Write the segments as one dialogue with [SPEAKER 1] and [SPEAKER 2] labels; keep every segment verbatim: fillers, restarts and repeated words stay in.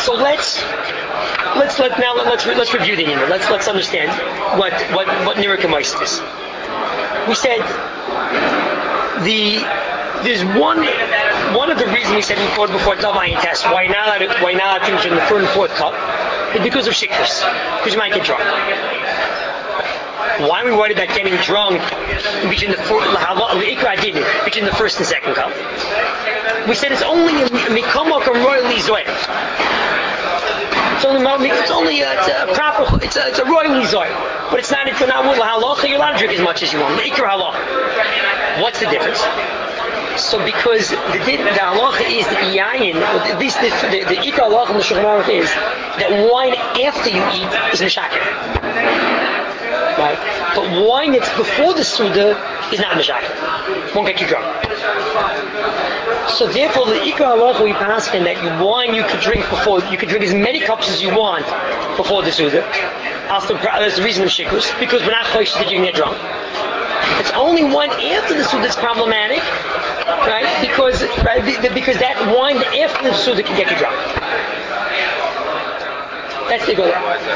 [SPEAKER 1] So let's let's let now let's let's review the Nira. Let's let's understand what what what Nira K'mois is. We said the there's one one of the reasons we said before before Tavai test why not why not things in the third and fourth cup is because of shikras, because you might get drunk. Why are we worried about getting drunk between the between the first and second cup? We said it's only a mikamok or royally zoy. It's only it's only a, it's a proper it's a, it's a royally zoy, but it's not it's not with halacha. You're allowed to drink as much as you want. Ikra halacha. What's the difference? So because the the halacha is the yayin, at least the the, the ikra halacha in the Shulchan Aruch is that wine after you eat is mishakir. Right? But wine that's before the Suda is not Meshach. Won't get you drunk. So therefore the Ikra Halacha we pass in that you wine you could drink before you could drink as many cups as you want before the Suda. That's the reason of Shikus, because we're not choish that you can get drunk. It's only wine after the Suda that's problematic, right? Because right, because that wine after the Suda can get you drunk. That's the goal.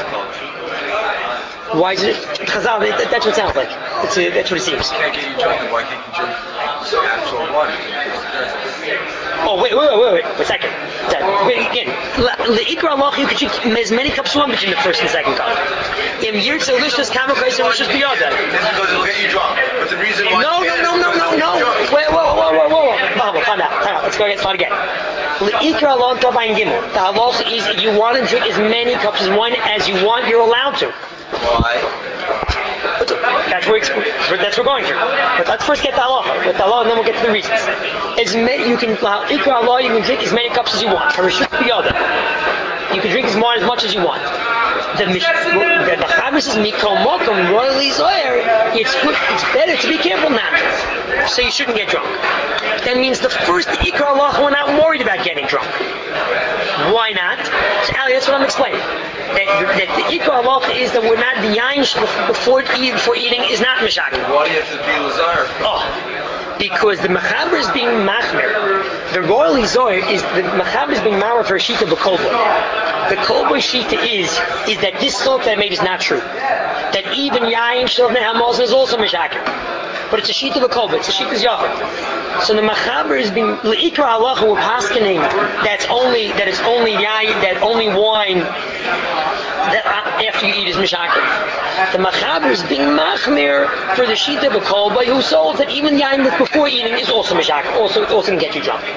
[SPEAKER 1] Why is it? Chazal, that's what it sounds like. It's a, that's what it seems.
[SPEAKER 2] Can't get you drunk. Why can't you drink actual wine?
[SPEAKER 1] Oh, wait, wait, wait, wait, wait, wait, a second. Wait, again, the Ikra Halacha, you can drink as many cups as you want between the first and second cup. In Yirtz Elishas, Kamakais, and Elishas Biyada.
[SPEAKER 2] That's because it'll get you drunk. But the reason why.
[SPEAKER 1] No, no, no, no, no, no. Wait, whoa, whoa, whoa, whoa, whoa. Whoa, time out, time out. Let's go again, start again. The Ikra Halacha Tabayin Gimel. The Halacha is if you want to drink as many cups of wine as you want, you're allowed to.
[SPEAKER 2] Why?
[SPEAKER 1] That's what that's what we're going through. But let's first get the halacha. With the halacha, and then we'll get to the reasons. As many, you can ikra halacha, you can drink as many cups as you want. From Rishut Biyada, you can drink as much as much as you want. The the Mechaber says mikol mokom royally zoyer. It's good. It's better to be careful now, so you shouldn't get drunk. That means the first ikra halacha, we're not worried about getting drunk. Why not? So Ali, that's what I'm explaining. That, that the ikra halacha is that we're not the yain before eating, before eating is not mishak.
[SPEAKER 2] Why do you have to be lazar?
[SPEAKER 1] Oh, because the mechaber is being machmer. The royally zoy is the mechaber is being machmer for a shita b'kolboy. The kolboy shita is is that this salt that I made is not true. That even yain shel nehamaz is also mishak. But it's a sheet of a kolbet. It's a sheet of yachid. So the machaber is being leikra halacha we're paskening that's only that it's only yayin that only wine that after you eat is mishaker. The machaber is being machmir for the sheet of a kolbet who sold that even yayin that before eating is also mishaker. Also, also can get you drunk.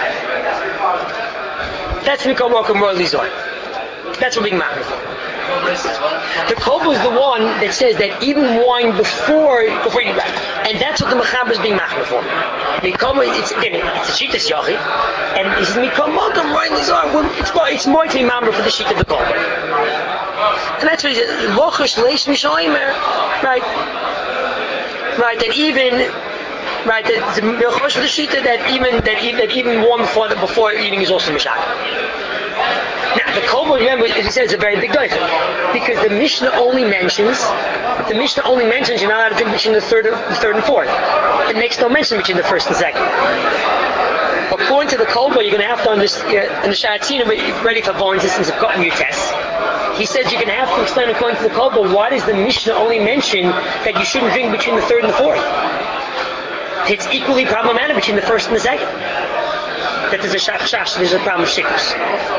[SPEAKER 1] That's mikol mokum royally zoy. That's what being machmir for. The kolba is the one that says that even wine before before you eat, and that's what the mechaber is being machmer for. Mikol, it's again, it's a shitas yachid, and he says mikol mokum royally zoy. It's more, it's more to be machmer for the sheet of the kolba, and that's what he says. Lochash leish mishoimer, right? Right, that even. Right, that the milchosh for the shita that even that even that even warm before before eating is also mishak. Now the kolbo, remember, as he said, is a very big doicha because the Mishnah only mentions the Mishnah only mentions you're not allowed to drink between the third, the third and fourth. It makes no mention between the first and second. According to the kolbo, you're going to have to understand uh, in the Sharatzina, ready for going systems of cutting your tests. He says you're going to have to explain according to the kolbo why does the Mishnah only mention that you shouldn't drink between the third and the fourth. It's equally problematic between the first and the second. That there's a shash, there's a problem with shikkus.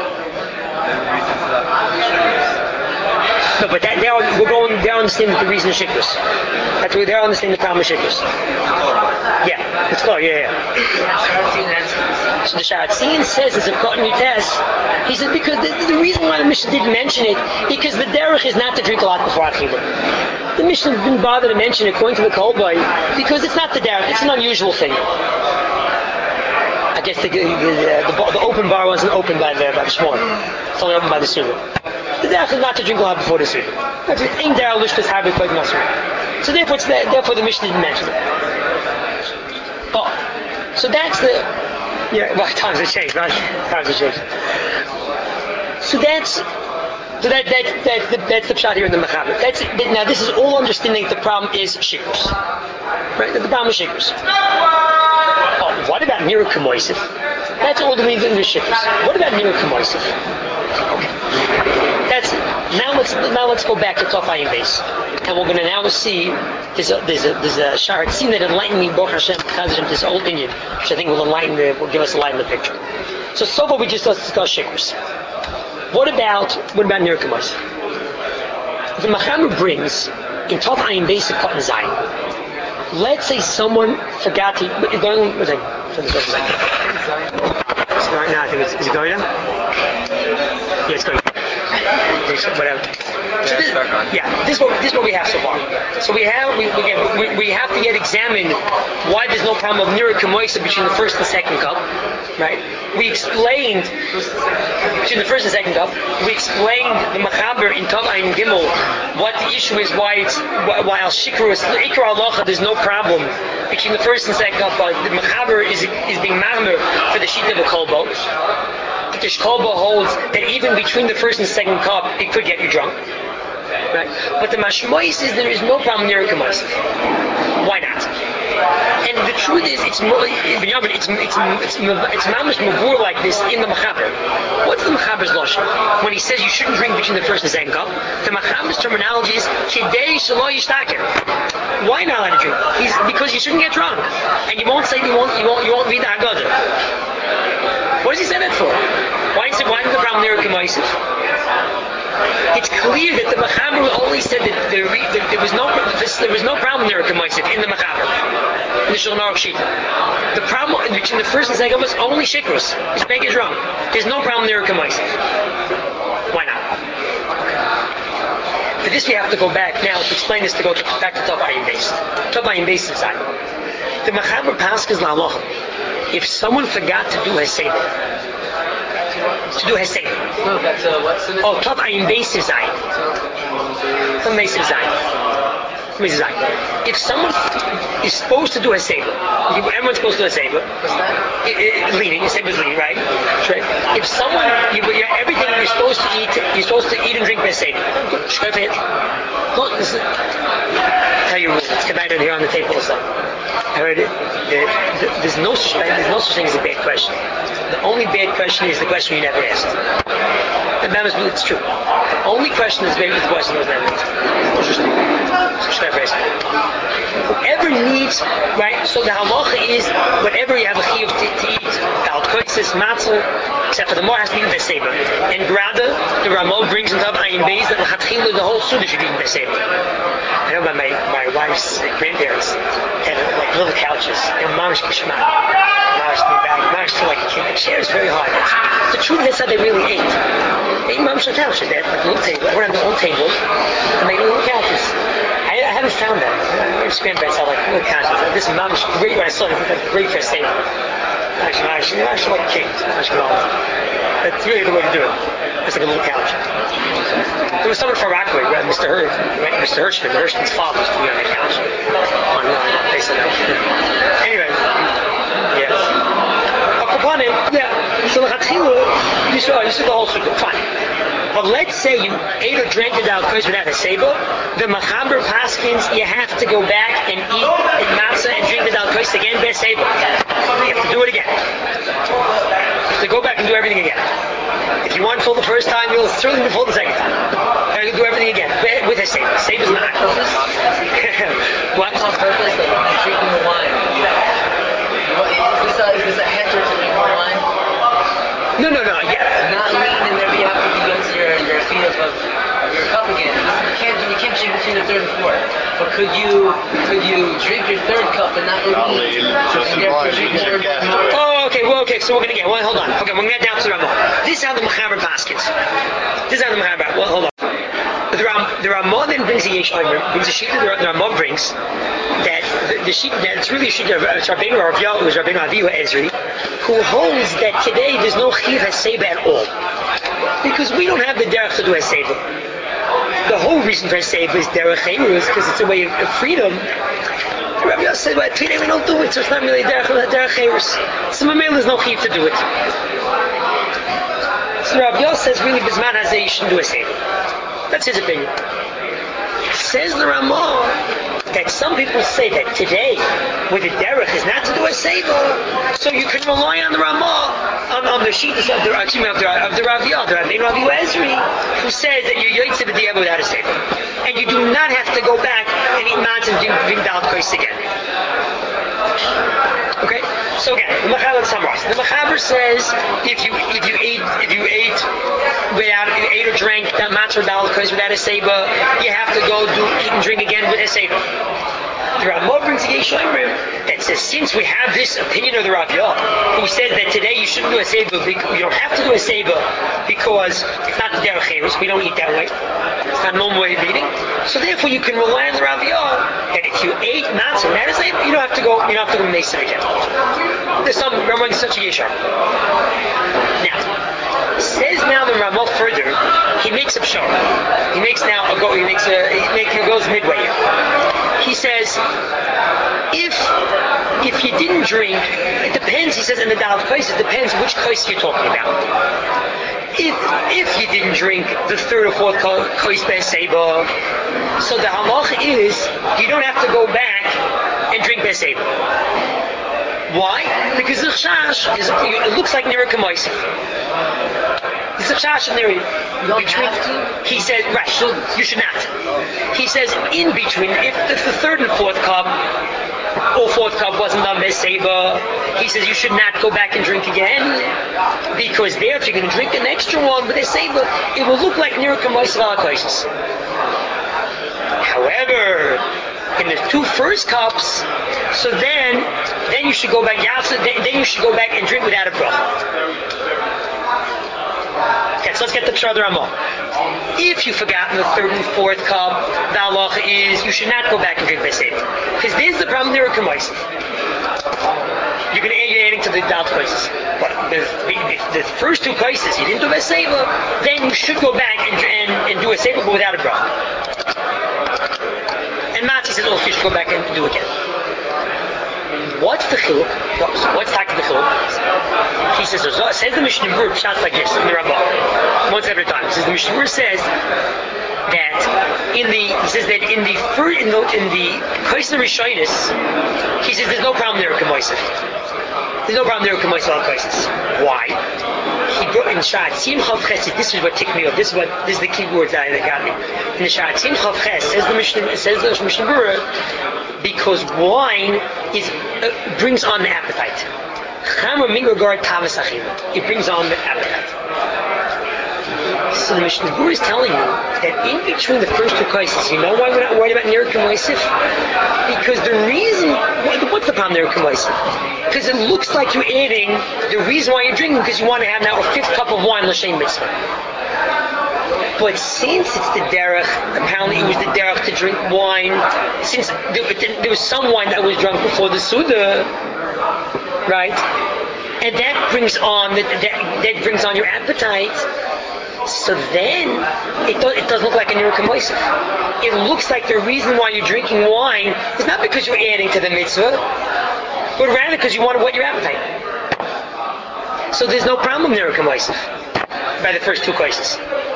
[SPEAKER 1] No, but that, they're, we're going, they're understanding the reason of shikkus. That's where they're understanding the problem with shikkus. Yeah, it's called, yeah, yeah. So the Sharatzin says it's a cotton you test. He said because the, the reason why the Mishnah didn't mention it, because the derech is not to drink a lot before Achilah. The Mishnah didn't bother to mention it according to the kolbay because it's not the derech, it's an unusual thing. I guess the the, the, the, the open bar wasn't opened by the by the shmor. It's only opened by the suda. The derech is not to drink a lot before the suda. That's it. Ain't there a lishkas habit quite muscle. So therefore, it's the, therefore the Mishnah didn't mention it. Oh, so that's the yeah. Well, times have changed, right? Times have changed. So that's. So that, that, that, that, that's the pshat here in the Mechaber. That's now. This is all understanding that the problem is shikkus, right? The problem is shikkus. Oh, what about Nira K'moisif? That's all the reason is shikkus. What about Nira K'moisif? Okay. That's now. Let's now let's go back to Tov Ayin Beis, and we're going to now see there's a there's a there's a shard scene that enlightened me, Baruch Hashem, Chazim, this old Indian, which I think will enlighten the will give us a light in the picture. So so far we just discussed shikurs. What about what about nirkamas? The Machaber brings in Tov Ayin Beis of Cotton Zion. Let's say someone forgot to. Is going on? What's that? Turn this off a second. It's going now. I think it's is it going now? Yeah, it's going. Whatever. So this, yeah, this is what this is what we have so far. So we have we we, get, we, we have to yet examine why there's no problem of nira kamoisa between the first and second cup, right? We explained between the first and second cup. We explained the machaber in Tov Ayin Gimel what the issue is, why it's why, why al shikru is ikra halacha. There's no problem between the first and second cup, but the machaber is is being mahamer for the sheet of a kolbo. The Shkolba holds that even between the first and second cup, it could get you drunk. Right? But the Mashmois is there is no problem near Kamas. Why not? And the truth is, it's more, it's it's it's it's it's mamish mavur like this in the Machaber. What's the Machaber's lotion? When he says you shouldn't drink between the first and second cup, the Machaber's terminology is kidei shelo yishtaker. Why not let it drink? He's, because you shouldn't get drunk, and you won't say you won't you won't you won't read the Haggadah. What does he say that for? Why is it? Why is the problem there? It's clear that the Machaber only said that there, that there was no there was no problem there in the Machaber, in the Shulchan Aruch Shita. The problem between the first and second was only shikrus. It's make it wrong. There's no problem there in Why not? For this we have to go back now to explain this to go to, back to Tov Ayin Beis. Tov Ayin Beis inside. The Machaber Paskes la'alocha. If someone forgot to do Hesed, to do Hesed.
[SPEAKER 3] No, that's uh, what's the name?
[SPEAKER 1] Oh, Tov Ayin Beis Zayin. Tov Beis Zayin. If someone is supposed to do a Hesed, everyone's supposed to do a Hesed.
[SPEAKER 3] What's that?
[SPEAKER 1] Leading, Hesed is leading, right? right? If someone, you, everything you're supposed to eat, you're supposed to eat and drink Hesed. Look, this is how you rule. It's divided here on the table also. I heard it. There's no such there's no such thing as a bad question. The only bad question is the question you never asked. And that is it's true. The only question that's bad is the question that was never asked. Whoever needs, right? So the halacha is whatever you have a chiyuv to, to eat, al koitzis, matzah, except for the more has to be in Beseba. And Grada, the Ramon brings in Tov Ayin Beis that the whole Suda should be in Beseba. I know my, my, my wife's grandparents had like little couches, and mamish kishma, mamish in the back, mamish to like a kid. The chair is very hard. It's, the truth is how they really ate. They ate mamish on couches. They had like little table, everyone had their own table, and they ate little couches. I, I haven't found that. My grandparents had like little couches. This mamish great when I saw it. It was great for a table. Actually, actually, actually like kings. That's really the way to do it. It's like a little couch. There was someone from Rockaway, right? Mister Hirsch, right? Mister Hirschman, the Hirschman's father was on the couch. On the face of that. Anyway, yes. Upon him, yeah. So the Hatchilu, you saw, you saw the whole sukkah. Fine. But let's say you ate or drank it out without a sebo, the Machaber Paskins, you have to go back and eat in matzah and drink it out again, best sebo. You have to do it again. You have to go back and do everything again. If you want full the first time, you'll certainly be full the second time. And you do everything again with a sebo. Sebo is not. What?
[SPEAKER 3] On purpose, like you're drinking the wine. Is this a, is this a heter to drink the wine?
[SPEAKER 1] No, no, no. Yeah.
[SPEAKER 3] Not lean, and then you have to begin to your your feet of, of your cup again. You can't you can't drink between the third and fourth. But could you could you drink your third cup and not lean?
[SPEAKER 1] Oh, okay. Well, okay. So we're gonna get. Well, hold on. Okay, we're gonna get down to the Ramah. This is how the Machaber Paskins. This is how the Machaber. Well, hold on. The Ram, the Ramah then brings the Yesh Omer, brings the sheet. The, the Ramah brings that the, the sheet that it's really a sheet of Rabbeinu Rav Yahu, who's Rabbeinu Avihu Ezri, who holds that today there's no Chiv Haseba at all, because we don't have the derech to do Haseba. The whole reason for Haseba is derech Eirus, because it's a way of, of freedom. Rabbi Yahu said, well, today we don't do it, so it's not really derech Eirus. So Mamel there's no Chiv to do it. So Rabbi Yahu says, really, Bisman Hazeh, you shouldn't do Haseba. That's his opinion. Says the Ramah, that some people say that today, with the derech is not to do a seiba, so you can rely on the Ramah, on, on the sheet of the, excuse me, of the, of the Raviyah, the Rabbeinu Ravi Ezri, who says that you're yotzei b'di'evah without a seiba. And you do not have to go back and eat matzah and drink, drink dal kos again. Okay, so again, the Mechaber summarizes. The Mechaber says if you if you ate if you ate without if you ate or drank that matzah or dal kos without a seiba, you have to go do eat and drink again with a seiba. The Ramah brings a Yesh Omrim that says since we have this opinion of the Raviyah, who says that today you shouldn't do a seiba, you don't have to do a seiba because it's not the derech cherus, we don't eat that way. It's not a normal way of eating. So therefore you can rely on the Raviyah that if you ate matzah without a seiba, you don't have to go you don't have to go mason again. There's some Ramah such a Yesh Omrim. Now says now the Ramah further, he makes a pshara. He makes now a go he makes a he, makes, he goes midway here. He says, if if you didn't drink, it depends, he says in the Dal Kos, it depends which Kos you're talking about. If if you didn't drink the third or fourth Kos Beis Seiba, so the halach is, you don't have to go back and drink Beis Seiba. Why? Because the chash is, it looks like Nira K'moisif. It's a chash in there.
[SPEAKER 3] You don't
[SPEAKER 1] between,
[SPEAKER 3] have to?
[SPEAKER 1] He says, right, you should not. He says, in between, if, if the third and fourth cup, or fourth cup wasn't done by Seiba, he says you should not go back and drink again, because there, if you're going to drink an extra one with a Seiba, it will look like Nira K'moisif ala Kosis. However, in the two first cups, so then, then you should go back. Then, then you should go back and drink without a bracha. Okay, so let's get the Pshar Ramah. If you've forgotten the third and fourth cup, the halacha is you should not go back and drink Beis Seiba, because this is the problem there with K'moisif. You're going to add, you're adding to the Dal places. But the, the, the first two places you didn't do Beis Seiba, then you should go back and and, and do a Seiba but without a bracha. And Matzi says, oh, you should go back and do it again. What's the chiluk? What's talking the chiluk? He says, says the Mishnah Berurah, shots like this in the Ramah. Once every time. He says the Mishnah Berurah says that in the he says that in the first in the in the Kosher Rishonis, he says there's no problem there with K'moisif. There's no problem there with K'moisif on Kosher. Why? He brought in Sha'atzim Chav Ches. This is what ticked me off. This is what this is the key word that got me. In the Sha'atzim Chav Ches says the Mishnah says the Mishnah Berurah, because wine is uh, brings on the appetite. It brings on the appetite. So the Mishnah Berurah is telling you that in between the first two cases, you know why we're not worried about Nira K'moisif? Because the reason, what's the problem Nira K'moisif? Because it looks like you're adding the reason why you're drinking because you want to have now a fifth cup of wine l'shem mitzvah. But since it's the derech, apparently it was the derech to drink wine, since there, there was some wine that was drunk before the Suda, right? And that brings on that, that, that brings on your appetite. So then it, do, it doesn't look like a Nira K'moisif. It looks like the reason why you're drinking wine is not because you're adding to the mitzvah, but rather because you want to whet your appetite. So there's no problem Nira K'moisif by the first two cases.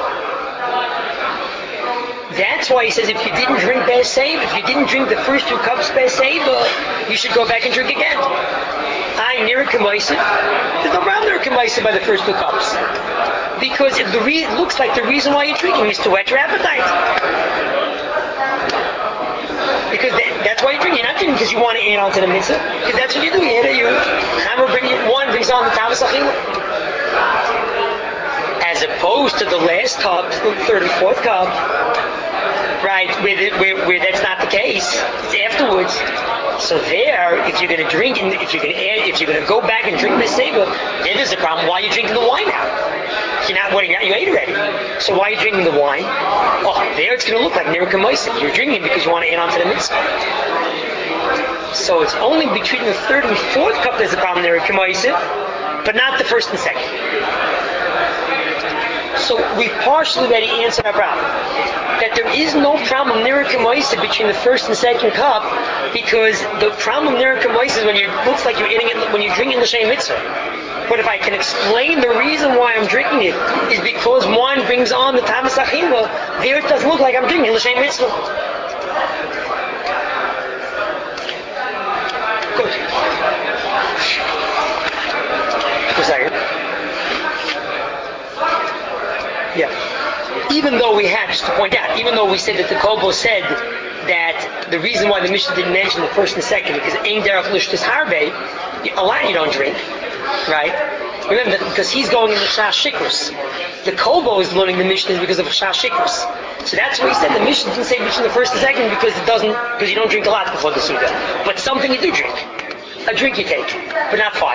[SPEAKER 1] That's why he says if you didn't drink Beis Seiba, if you didn't drink the first two cups Beis Seiba, you should go back and drink again. I Nira K'moisif. There's no problem Nira K'moisif by the first two cups, because it, the re- it looks like the reason why you're drinking is to whet your appetite. Because that, that's why you're drinking. You're not drinking because you want to add on to the mitzvah. Because that's what you do. You add you. Hammer bring one brings on the Tavis Achila. As opposed to the last cup, the third and fourth cup, right, where, the, where, where that's not the case. It's afterwards. So there, if you're going to drink, and if you're going to add, if you're going to go back and drink Beis Seiba, then there's a problem. Why are you drinking the wine now? You're not wetting out. You ate already. So why are you drinking the wine? Oh, there it's going to look like Nira K'moisif. You're drinking because you want to add on to the mitzvah. So it's only between the third and fourth cup there's a problem Nira K'moisif, but not the first and second. So we've partially already answered our problem. That there is no problem Nira K'moisif between the first and second cup, because the problem Nira K'moisif is when you looks like you're eating it when you're drinking the L'shem mitzvah. But if I can explain the reason why I'm drinking it is because wine brings on the Tavis Achila, there it doesn't look like I'm drinking L'shem mitzvah. Yeah. Even though we had, just to point out, even though we said that the Kobo said that the reason why the Mishnah didn't mention the first and second because Ein Derech Lishtis Harbe, a lot you don't drink, right? Remember that because he's going in the Shas Shikrus. The Kobo is learning the Mishnah because of Shas Shikrus. So that's why he said the Mishnah didn't say between the first and second because it doesn't, because you don't drink a lot before the Suda. But something you do drink. A drink you take, but not five.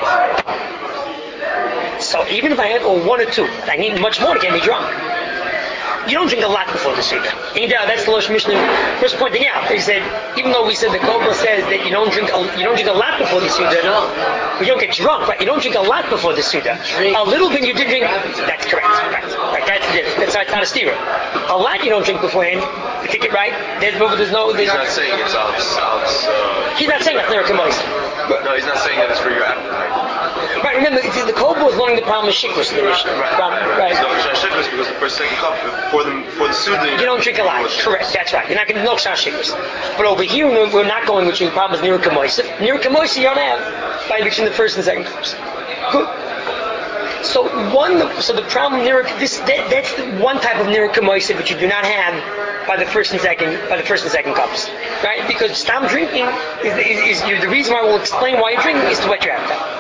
[SPEAKER 1] So even if I have oh, one or two, I need much more to get me drunk. You don't drink a lot before the Suda. And uh, that's the Lush Mishnah first pointing out. He said, even though we said the Kobo says that you don't drink a, you don't drink a lot before the Suda, but you don't get drunk, right? You don't drink a lot before the Suda. A little bit you did drink. That's correct. Right. Right. That's it. That's not, it's not a steer. A lot you don't drink beforehand. You take it right. There's, there's no. There's,
[SPEAKER 2] He's not saying it's out. Uh,
[SPEAKER 1] he's not saying that's lyric and
[SPEAKER 2] No, he's not saying that it's for your appetite.
[SPEAKER 1] Right, remember, the Kobo is learning the problem of Shikrus in the Mishnah.
[SPEAKER 2] Right, right, right. right. So, Shikrus because the first second cup, for the, for the Suda,
[SPEAKER 1] you don't drink a lot. Correct, that's right. You're not going to know Shas Shikrus. But over here, we're not going between the problem of Nira Kamoisa. Nira Kamoisa you don't have by between the first and second cups. Good. So one, so the problem Nira, this that, that's the one type of Nira Kamoisa which you do not have by the first and second by the first and second cups, right? Because stop drinking is, is, is, is the reason why we'll explain why you're drinking is to wet your appetite.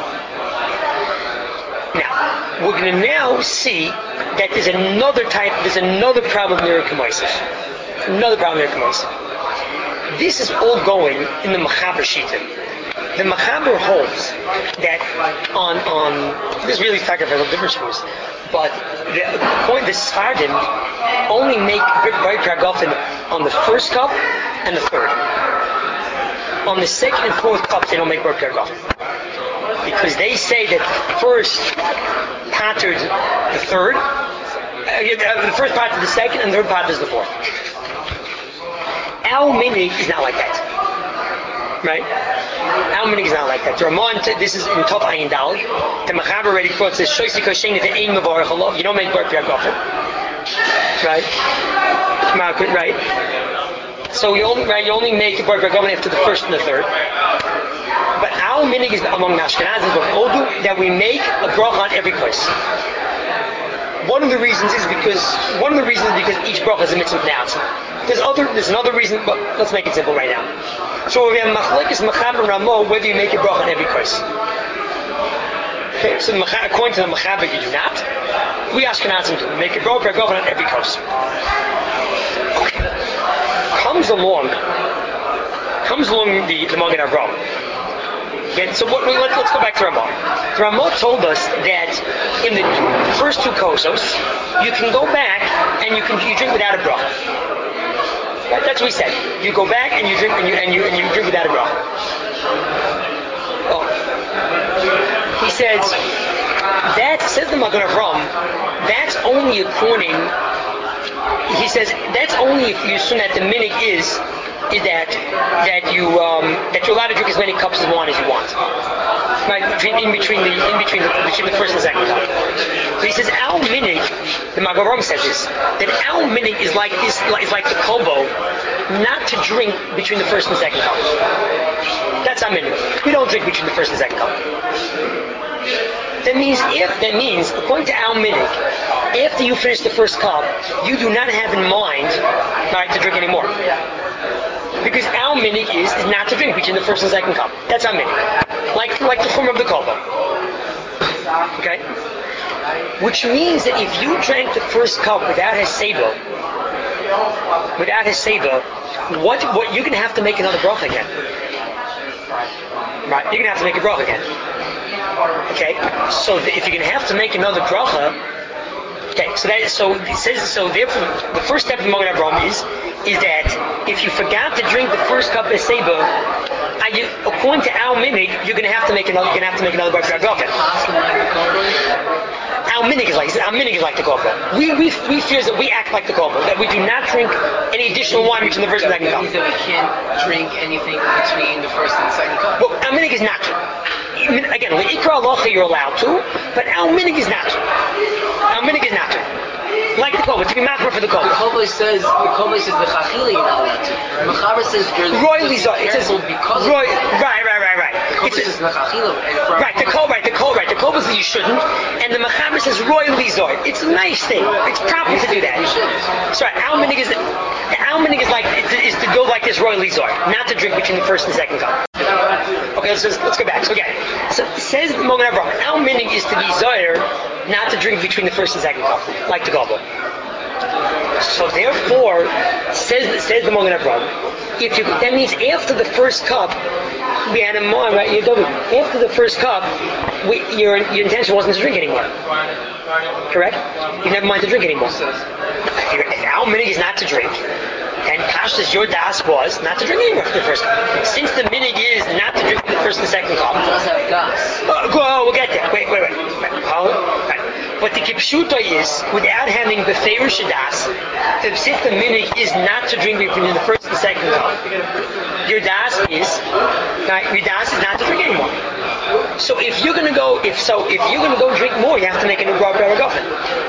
[SPEAKER 1] Now, we're going to now see that there's another type, there's another problem Nira Kamoisa. Another problem Nira Kamoisa. This is all going in the Machaber Shita. The Machaber holds that on, on this really is talking about a different schools, but the, the point, the Sfardim only make Brit Ragafen on the first cup and the third. On the second and fourth cup, they don't make Brit Ragafen. Because they say that first pattered the third, uh, the first part is the second, and the third part is the fourth. Our minig is not like that. Right? Our minig is not like that. Ramon, this is in Tov Ayin Dal. The Machaber already quotes this, Shoysi Koshen the Ein Mevarech Allah. You don't make Bar Piagofen. Right? Right? So you only, right, you only make Bar Piagofen after the first and the third. But our minig is among Ashkenazim of Odu that we make a bracha on every place. One of the reasons is because one of the reasons is because each bracha is a mitzvah pronounced. There's other there's another reason, but let's make it simple right now. So we have machlekes Machaber Ramo whether you make a bracha on every place. Okay, so according to the Machaber you do not. We Ashkenazim do. We make a bracha on every place. Okay. Comes along comes along the the Magen Avraham. Okay, so what, let's, let's go back to Ramah. Ramah told us that in the first two kosos, you can go back and you can you drink without a bracha. Right? That's what we said. You go back and you drink and you and you, and you drink without a bracha. Oh. He says that says the Magen Avraham. That's only according. He says that's only if you assume that the minig is. is that that you um, that you're allowed to drink as many cups of wine as you want, right? Between, in between the in between the between the first and second cup. So he says our minig, the Magen Avraham says this, that our minig is like this is like the Kobo, not to drink between the first and second cup. That's our minig. We don't drink between the first and second cup. That means if that means according to our minig, after you finish the first cup, you do not have in mind, right, to drink anymore. Because our minig is, is not to drink between the first and second cup. That's our minig. Like like the form of the Kobo. Okay? Which means that if you drank the first cup without Heseba, without Heseba, what what you're gonna have to make another bracha again. Right? You're gonna have to make a bracha again. Okay? So if you're gonna have to make another bracha, okay, so that so it says so therefore the first step of the Magen Avraham is is that if you forgot to drink the first cup of seba, according to our minig, you're going to have to make another. You're going to have to make another bar piagofen. Our minig is like our minig is like the Kobo. We we we fear that we act like the Kobo, that we do not drink any additional wine between the first and second cup.
[SPEAKER 3] That means that we can't drink anything between the first and the second cup.
[SPEAKER 1] Well, our minig is not. Again, ikra halacha you're allowed to, but our minig is not. Our minig is not. like the kol, to be machmer for the kol.
[SPEAKER 3] The Kobay says, the Kobay says, Bechachila you're not allowed to. Mechaber says, you're
[SPEAKER 1] royally zor. It says
[SPEAKER 3] because
[SPEAKER 1] roy. Right, right, right, right.
[SPEAKER 3] the Kobay says, Mechachila.
[SPEAKER 1] Right, the kol, right, the kol, right. The kol says you shouldn't, and the mechaber says royally zor. It's a nice thing. It's proper to do that.
[SPEAKER 3] You should.
[SPEAKER 1] Sorry, our minig is our minig is like is to go like this royally zor, not to drink between the first and second cup. Okay, let's just, let's go back. So again, so it says the Mogen Avraham, our minig is to be zoyer, not to drink between the first and second cup, like the goblet. So therefore, says says the Mogen Avraham, if you that means after the first cup, we had a more right. You don't, after the first cup, we, your your intention wasn't to drink anymore. Correct? You never mind to drink anymore. If, you're, if our minig is not to drink, and Kashta's your das was not to drink anymore for the first cup. Since the minig is not to drink the first and second cup.
[SPEAKER 3] It does have das.
[SPEAKER 1] Oh, oh, we'll get there. Wait, wait, wait. wait. Oh, right. But the kipshuta is, without having the feirush das, the since the minig is not to drink between the first and second cup. Your das is, right, your das is not to drink anymore. So if you're gonna go, if so, if you're gonna go drink more, you have to make a new bar baragofen.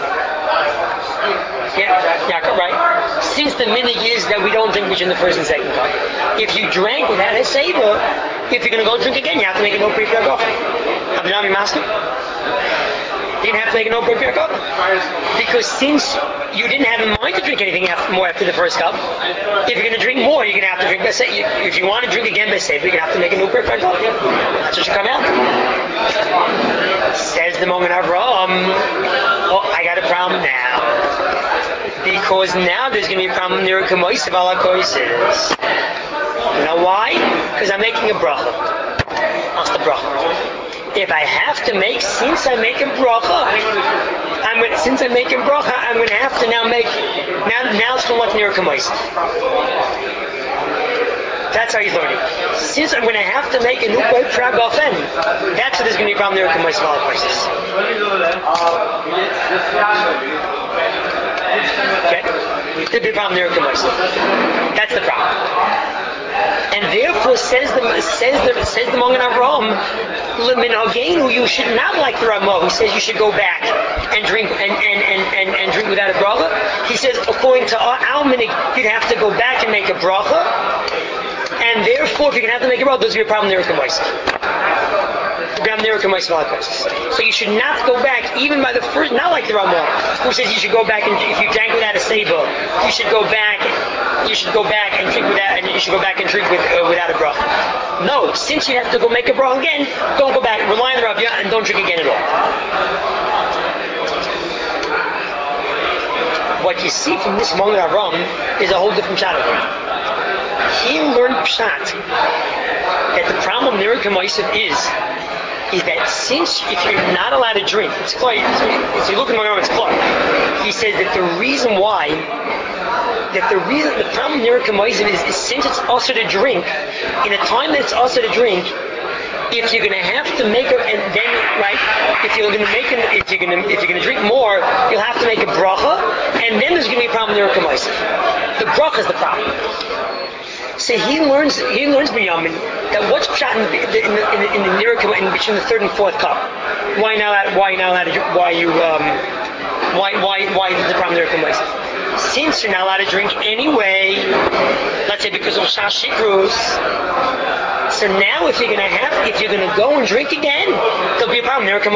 [SPEAKER 1] Yeah, yeah, right. Since the minig is that we don't drink between the first and second cup, if you drank without a seiva, if you're going to go drink again, you have to make a no pre-prayer coffee. Abinami master, you're going to have to make a no pre-prayer coffee because since you didn't have in mind to drink anything after, more after the first cup, if you're going to drink more, you're going to have to drink by seiva. If you want to drink again by seiva, you're going to have to make a no pre-prayer coffee. That's what should come out. Says the Mogen Avraham, oh, I got a problem now. Because now there's going to be a problem near Kamoisav ala Koises. You know why? Because I'm making a bracha. What's the bracha? If I have to make, since I make a bracha, I'm going, since I'm making bracha, I'm going to have to now make, now, now it's from what's near Kamoisav. That's how he's learning. Since I'm going to have to make a new way pragofen, that's what there's going to be a problem near Kamoisav ala Koises. Okay? There'd be a problem there. That's the problem. And therefore, says the says the says the Mogen Avraham, Lemin Hagenu, you should not like the Ramah who says you should go back and drink and and, and, and, and drink without a bracha. He says according to our minig, you'd have to go back and make a bracha, and therefore, if you're gonna have to make a bracha, there's gonna be a problem there. So you should not go back, even by the first, not like the Ramah, who says you should go back and if you drank without a seiba, you should go back, you should go back and drink without, and you should go back and drink with, uh, without a bracha. No, since you have to go make a bracha again, don't go back, rely on the Rav and don't drink again at all. What you see from this Mogen Avraham is a whole different shot of it. He learned pshat that the problem of Niruk Moisev is is that since if you're not allowed to drink, it's clear. If you look at my it's clear. He says that the reason why, that the reason, the problem with Niruk Moisev is, is since it's also to drink, in a time that it's also to drink, if you're going to have to make a, and then right, if you're going to make, an, if you're going to, if you're going to drink more, you'll have to make a bracha, and then there's going to be a problem with Niruk Moisev. The bracha is the problem. So he learns, he learns Binyamin that what's pshat in the in the in the, in the near, in between the third and fourth cup. Why now? Why now? Why you? Um, why why why is the problem there? Since you're not allowed to drink anyway, let's say because of Shash Shikrus. So now, if you're gonna have, if you're gonna go and drink again, there'll be a problem there.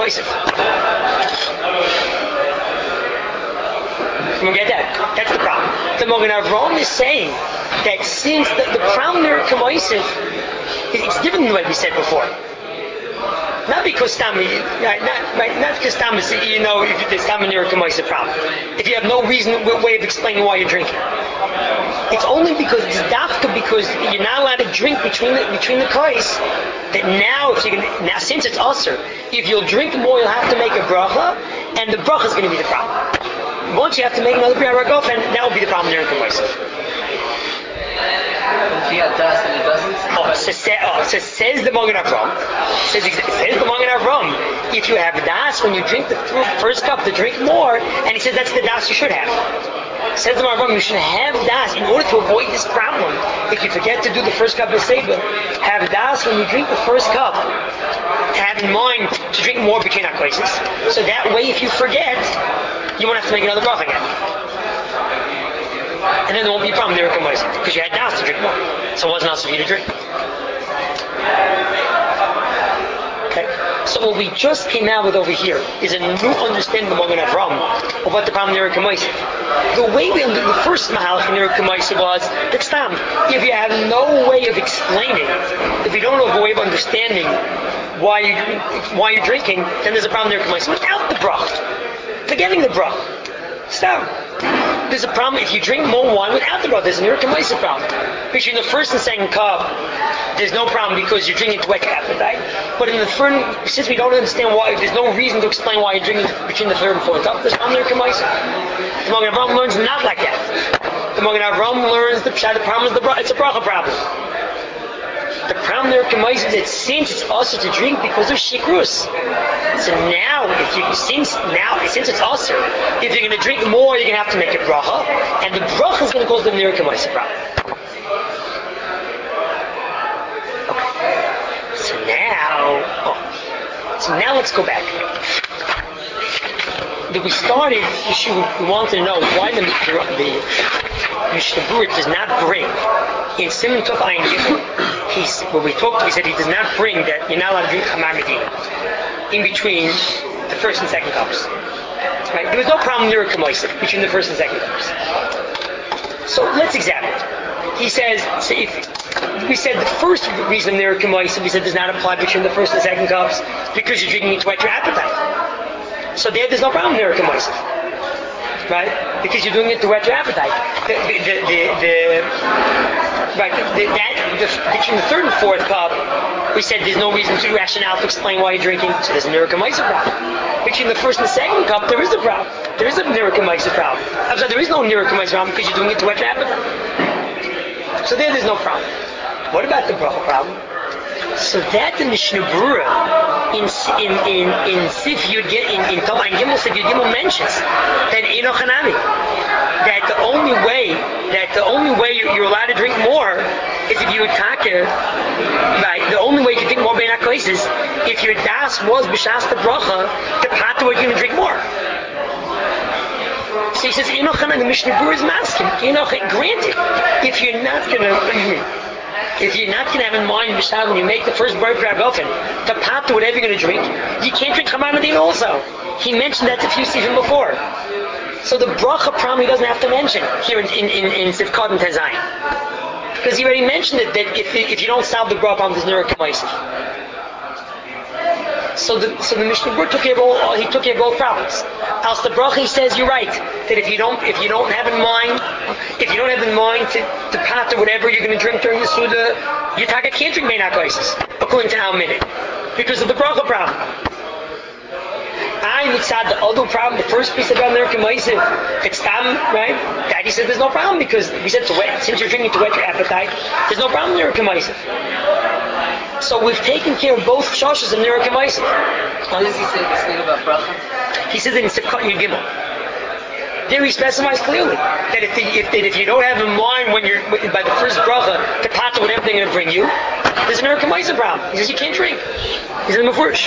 [SPEAKER 1] We'll get that. That's the problem. The Mogen Avraham is saying that since the, the problem there Kamoisiv, it's different than what we said before. Not because Tami, not, not, not because Tami, you know, if there's Tami near a Kamoisiv problem. If you have no reason, way of explaining why you're drinking. It's only because it's dafka because you're not allowed to drink between the between the kais. That now, if you can, now since it's usher, if you'll drink more, you'll have to make a bracha, and the bracha is going to be the problem. Once you have to make another B'yar Ragof, and that will be the problem there in Kamoisiv.
[SPEAKER 3] If he had das and he doesn't?
[SPEAKER 1] Oh, so, say, oh, so says the Mogen Avraham, says, says the Mogen Avraham, if you have das when you drink the first cup to drink more, and he says that's the das you should have. Says the Mogen Avraham, you should have das in order to avoid this problem. If you forget to do the first cup of Seiba, have das when you drink the first cup, have in mind to drink more between our places. So that way, if you forget, you won't have to make another bracha again. And then there won't be a problem there because you had das to drink more. So it wasn't also for you to drink. Okay. So what we just came out with over here is a new understanding among an Avram of what the problem there The way we under the first mahalach in there was that stam. If you have no way of explaining, if you don't have a way of understanding why you why you're drinking, then there's a problem there without the brach. Forgetting the brach. Stop. There's a problem if you drink more wine without the brach. There's an irritability problem. Between the first and second cup, there's no problem because you're drinking to whet your appetite. But in the third, since we don't understand why, there's no reason to explain why you're drinking between the third and fourth cup. There's problem irritability. The Magen Avraham learns not like that. The Magen Avraham learns the the problem is the brach. It's a bracha problem. The problem there is that since it's also to drink because of shikrus. So now, if you since now since it's also, if you're going to drink more, you're going to have to make a bracha, and the bracha is going to cause the nirkamaisa problem. Okay. So now, oh, so now let's go back. That we started, we wanted to know why the the Mishnah Berurah does not bring in Siman Tov Ayin Gimel. He's when we talked, we said he does not bring that you're not allowed to drink Chamar Medina in between the first and second cups. Right? There was no problem near Kamoisik between the first and second cups. So let's examine it. He says, so if we said the first reason near Kamoisik, we said does not apply between the first and second cups because you're drinking it to whet your appetite. So there, there's no problem near Kamoisik. Right? Because you're doing it to whet your appetite. The, the, the, the, the, right, the, that, the, between the third and fourth cup, we said there's no reason to rationale to explain why you're drinking, so there's a nirkamaisa problem. Between the first and second cup, there is a problem. There is a nirkamaisa problem. I'm sorry, there is no nirkamaisa problem because you're doing it to whet your appetite. So there, there's no problem. What about the bracha problem? So that the Mishnah Berurah in in in in Sif Yud in in Tov Ayin Gimel Sif Yud Gimel mentions that Enoch Hanami, that the only way that the only way you're allowed to drink more is if you attack it. Right, the only way you can drink more bein hakos is if your das was b'shas the bracha, the pata you're going to drink more. So he says Enoch Hanami, the Mishnah Berurah is masking. Enoch, granted, if you're not going to. If you're not going to have in mind B'Shav when you make the first bar crab oven, the pot to whatever you're going to drink, you can't drink Chamar Medina also. He mentioned that a few seasons before. So the bracha probably doesn't have to mention here in in in, in Sivkot and Tezayin. Because he already mentioned it that if if you don't solve the bracha problem, there's no Kamaisif. So the so the Mishnah Berurah took care of all he took care of both problems. Else the bracha he says you're right that if you don't if you don't have in mind if you don't have in mind to to pot or whatever you're going to drink during the Suda, you can't drink bein hakos according to our minute because of the bracha problem. I mitzad the other problem, the first piece about American Ma'isiv, it's tam, right? Daddy said there's no problem because we said to wet, since you're drinking to whet your appetite, there's no problem in American Ma'isiv. So we've taken care of both shoshes and American Ma'isiv.
[SPEAKER 3] How does he say this thing about bracha?
[SPEAKER 1] He says it in Sivkot Yud Gimel. There he specifies clearly that if, the, if, that if you don't have in mind when you're by the first bracha, the pot or whatever they're going to bring you, there's an American Ma'isiv problem. He says you can't drink. He's in the Mefurish.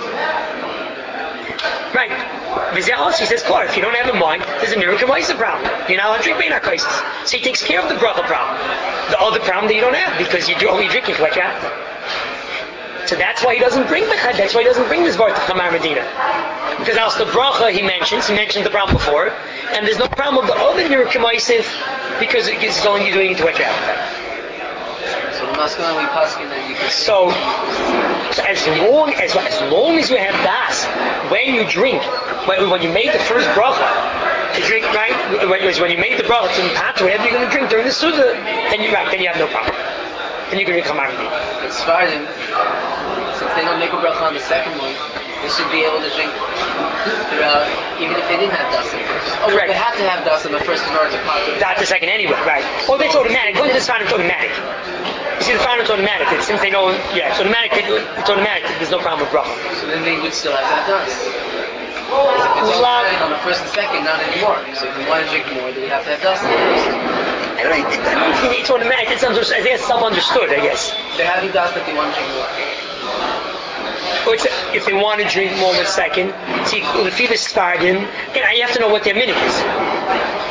[SPEAKER 1] Right. He says, Clark, if you don't have in mind, there's a nirkamaisa problem. You're not allowed to drink bein hakos. So he takes care of the bracha problem. The other problem that you don't have, because you're only drinking to whet your appetite. So that's why he doesn't bring the that's why he doesn't bring this bar to Chamar Medina. Because else the bracha he mentions, he mentioned the problem before, and there's no problem with the other nirkamaisa because it's only you doing it to whet your appetite.
[SPEAKER 3] So the masculine we paskin that you can
[SPEAKER 1] So, so as long as as long as you have das, when you drink, when, when you made the first bracha to drink, right? When, when you made the bracha to pat whatever you're going to drink during the suda, then you right, then you have no problem. Then you can drink Chamar Medina.
[SPEAKER 3] But Sfardim, since they don't make a bracha on the second one, they should be able to drink throughout, even if they didn't have das in the first. Oh,
[SPEAKER 1] correct.
[SPEAKER 3] They have to have das in the first in order to pot.
[SPEAKER 1] Not the second anyway, right? Oh, that's automatic. When is this fine? It's automatic. You see, the fine is automatic. It's, since they know, yeah, it's automatic. It's automatic. There's no problem with bracha.
[SPEAKER 3] So then they would still have to have das. It's automatic on the first and second, not anymore. So if you want to drink more, then you have to have das in the first.
[SPEAKER 1] I don't know, it's automatic. It's under, I think it's self-understood, I guess.
[SPEAKER 3] They're having das that they want to drink more.
[SPEAKER 1] Or it's, if they want to drink more in a second, see, the fever started, you have to know what their minute is.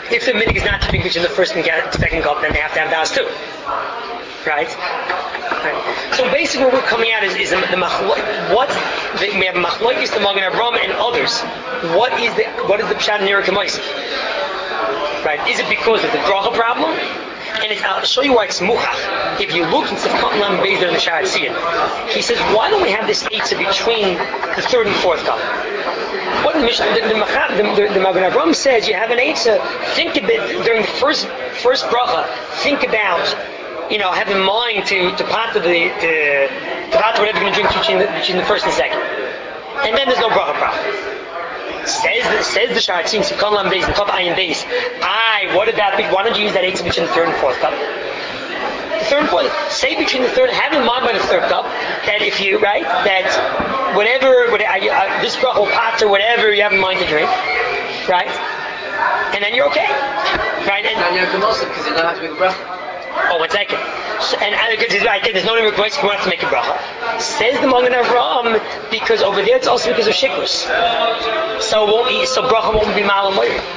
[SPEAKER 1] If the minhag is not to drink between the first and second cup, then they have to have das too. Right? Right. So basically what we're coming at is, is the, the machlo- what the, we have machloikis, the Magen Avraham and others. What is the what is the pshat in Nira K'maisa? Right? Is it because of the bracha problem? And it's, I'll show you why it's muchach. If you look in Sefkat Lam Beis in the Sha'ar Tziyun, he says, why don't we have this eitzah between the third and fourth cup? What the Mishnah, the, the, the, the, the Magen Avraham says, you have an eitzah, think a bit, during the first first bracha, think about, you know, have in mind to, to pot the, to, to pot whatever you're going to drink between the, between the first and second. And then there's no bracha problem. Says the, says the Sha'ar Tziyun, Sefkat Lam Beis, and Chav Ayin Beis, I, what about, why don't you use that eitzah between the third and fourth cup? The third and fourth, say between the third, have in mind by the third cup, that if you, right, that whatever, whatever uh, this bracha or pot or whatever you have in mind to drink, right, and then you're okay, right? And
[SPEAKER 3] now you're convulsive because you don't have to make a bracha.
[SPEAKER 1] Oh, one second. So, and I, I think there's no need request if you want to make a bracha. Says the Magen Avraham, because over there it's also because of shikrus. So it won't eat, so bracha won't be mal and moira.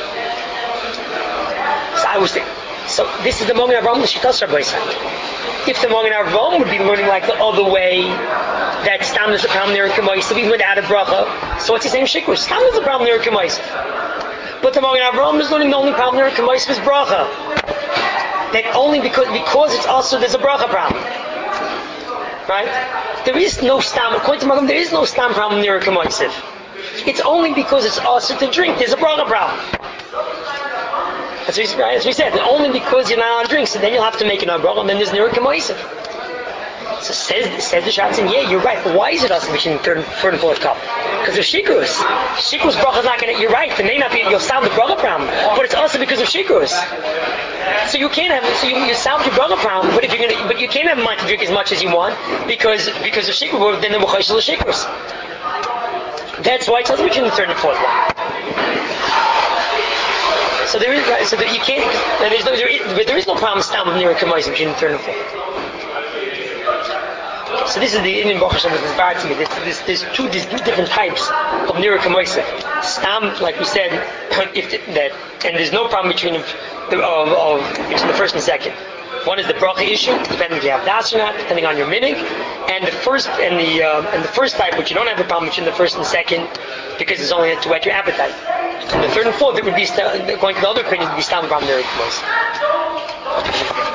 [SPEAKER 1] So I was thinking. So this is the Magen Avraham the Shitas Rabbi said. If the Magen Avraham would be learning like the other way, that stam is the problem Nira K'maisa, even without a bracha, so it's the same shikrus. Stam is the problem Nira K'maisa. But the Magen Avraham is learning the only problem Nira K'maisa is bracha. That only because because it's also there's a bracha problem, right? There is no stam. According to Magen, there is no stam problem Nira K'maisa. It's only because it's also to drink. There's a bracha problem. That's what, right? That's what we said. Only because you're not allowed to drink, so then you'll have to make another bracha, and then there's Nira K'maisa. So says says the Sha'ar Tziyun, yeah, you're right. But why is it also between the third and, third and fourth cup? Because of shikrus. Shikrus bracha is not going to. You're right. There may not be. You'll solve the bracha problem, but it's also because of shikrus. So you can't have. So you, you solve your bracha problem, but if you're going to, but you can't have a mind to drink as much as you want because because of shikrus. Then the muchayshel is shikrus. That's why it's also between the third and fourth one. So there is right. So that you can't. There's no. There is, but there is no problem stam of Nira K'maisa between the third and fourth. So this is the Indian Baruch Hashem with this bar to me. There's, there's, there's two there's two different types of Nira K'maisa. Stam, like we said, if the, that, and there's no problem between the of, of between the first and second. One is the bracha issue, depending if you have das or not, depending on your minhag, and the first and the uh, and the first type, which you don't have a problem between the first and second, because it's only to whet your appetite. And the third and fourth, it would be st- going to the other opinion, it would be stam problem Nira K'maisa.